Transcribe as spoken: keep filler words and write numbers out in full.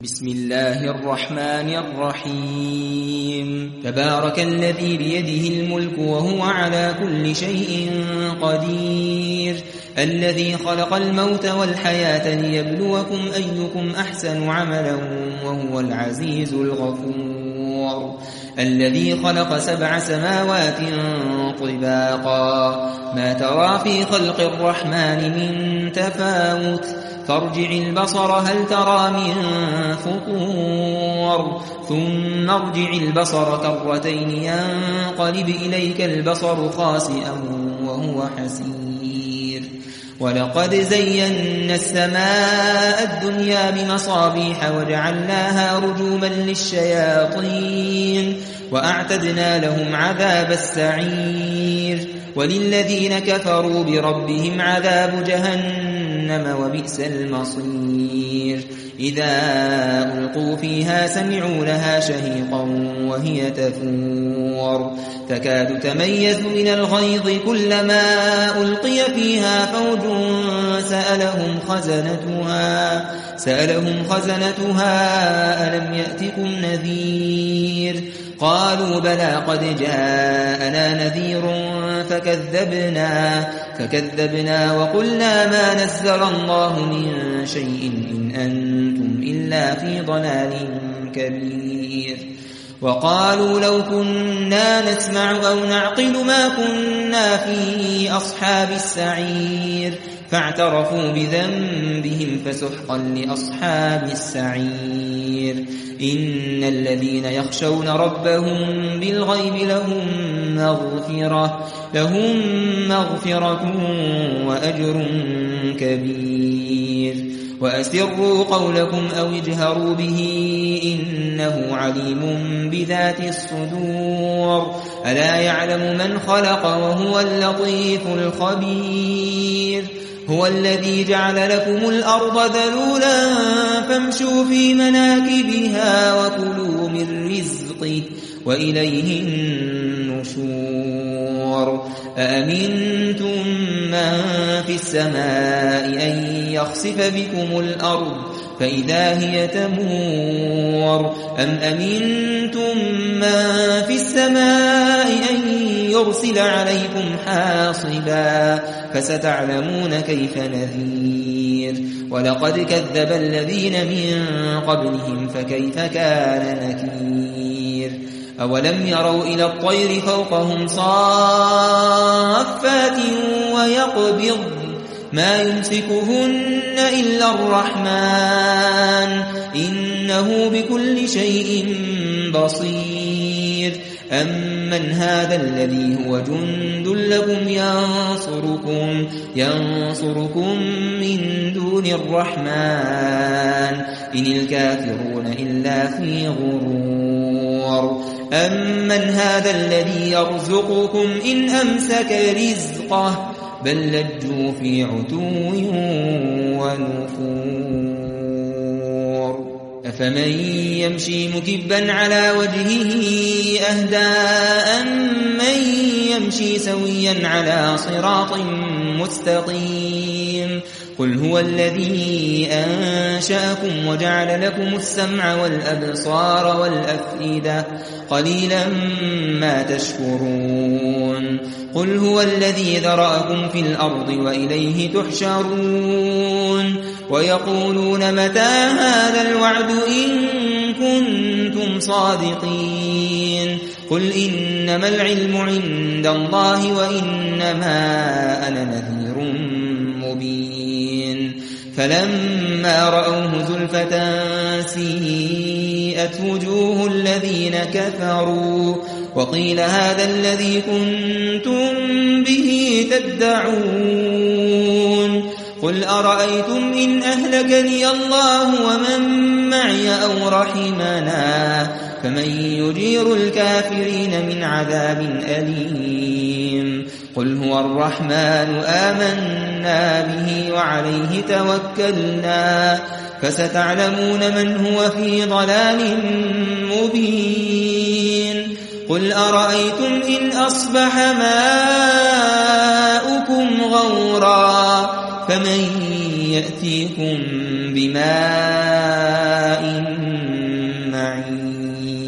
بسم الله الرحمن الرحيم تبارك الذي بيده الملك وهو على كل شيء قدير الذي خلق الموت والحياة ليبلوكم أيكم أحسن عملا وهو العزيز الغفور الذي خلق سبع سماوات طباقا ما ترى في خلق الرحمن من تفاوت فارجع البصر هل ترى من فطور ثم ارجع البصر كرتين ينقلب إليك البصر خاسئا وهو حسير ولقد زينا السماء الدنيا بمصابيح وجعلناها رجوما للشياطين وأعتدنا لهم عذاب السعير وللذين كفروا بربهم عذاب جهنم وبئس المصير إذا ألقوا فيها سمعوا لها شهيقا وهي تفور تكاد تميز من الغيظ كلما ألقي فيها فوج سألهم خزنتها سألهم خزنتها ألم يأتكم نذير قالوا بلى قد جاءنا نذير فكذبنا فكذبنا وقلنا ما نزل الله من شيء إن أنتم إلا في ضلال كبير وقالوا لو كنا نسمع أو نعقل ما كنا في أصحاب السعير فاعترفوا بذنبهم فسحقا لأصحاب السعير إن الذين يخشون ربهم بالغيب لهم مغفرة لهم مغفرة وأجر كبير وأسروا قولكم أو اجهروا به إنه عليم بذات الصدور ألا يعلم من خلق وهو اللطيف الخبير هو الذي جعل لكم الأرض ذلولا فامشوا في مناكبها وكلوا من رزقه وإليه النشور أأمنتم من في السماء أن يخسف بكم الأرض فإذا هي تمور أم أمنتم من في السماء أن يرسل عليكم حاصبا فستعلمون كيف نذير ولقد كذب الذين من قبلهم فكيف كان نكير أولم يروا إلى الطير فوقهم صافات ويقبض ما يمسكهن إلا الرحمن إنه بكل شيء بصير أمن هذا الذي هو جند لكم ينصركم ينصركم من دون الرحمن إن الكافرون إلا في غرور أمن هذا الذي يرزقكم إن أمسك رزقه بل لجوا في عتو ونفور أفمن يمشي مكبا على وجهه أهدى أمن يمشي سويا على صراط مستقيم قل هو الذي أنشأكم وجعل لكم السمع والأبصار والأفئدة قليلا ما تشكرون قل هو الذي ذرأكم في الأرض وإليه تحشرون ويقولون متى هذا الوعد إن كنتم صادقين قل إنما العلم عند الله وإنما أنا نذير مبين فلما رأوه زلفة سيئت وجوه الذين كفروا وقيل هذا الذي كنتم به تدعون قل أرأيتم إن أهلكني الله ومن معي أو رحمنا فمن يجير الكافرين من عذاب أليم قل هو الرحمن آمنا به وعليه توكلنا فستعلمون من هو في ضلال مبين قل أرأيتم إن أصبح ماؤكم غورا فمن يأتيكم بماء معين